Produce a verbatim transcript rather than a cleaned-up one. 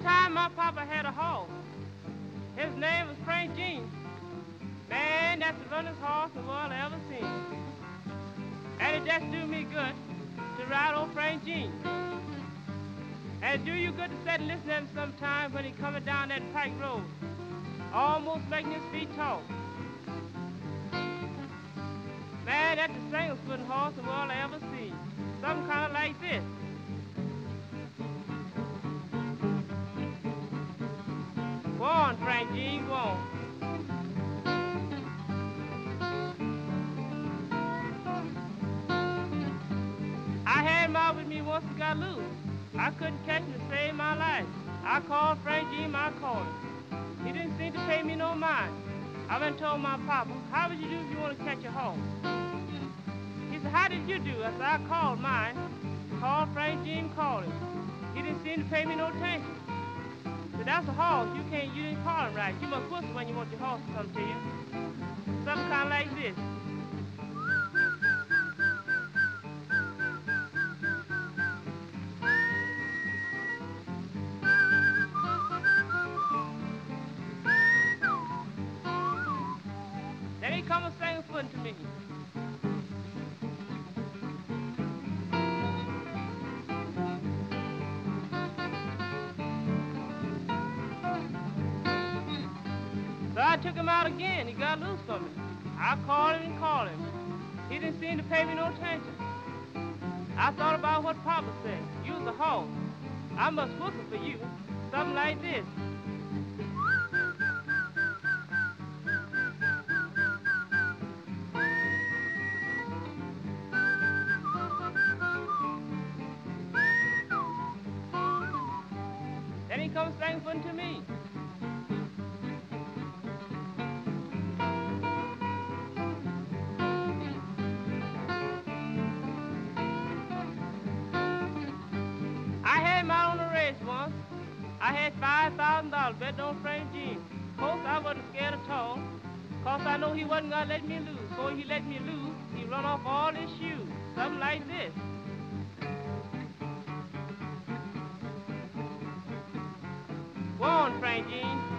time my papa had a horse. His name was Frank Jean. Man, that's the runnest horse the world ever seen. And it just do me good to ride old Frank Jean. And it do you good to sit and listen to him sometime when he coming down that pike road, almost making his feet tall. Man, that's the strangest footing horse the world I ever seen. Something kind of like this. Go on, Frank Jean, go on. I had him out with me once he got loose. I couldn't catch him to save my life. I called Frank Jean, I called him. He didn't seem to pay me no mind. I went and told my papa, how would you do if you want to catch a horse? He said, how did you do? I said, I called mine. Called Frank Jean, called him. He didn't seem to pay me no attention. But that's a horse. You can't, you didn't call him right. You must whistle when you want your horse to come to you. Something kind of like this. Then he come a singing footing to me. So I took him out again. He got loose from me. I called him and called him. He didn't seem to pay me no attention. I thought about what Papa said. You was a horse. I must whistle for you. Something like this. Then he comes singing footing to me. I had him out on a race once. I had five thousand dollars bet on Frank Jean. Of course, I wasn't scared at all, because I know he wasn't going to let me lose. Before he let me lose, he run off all his shoes. Something like this. Go on, Frank Jean.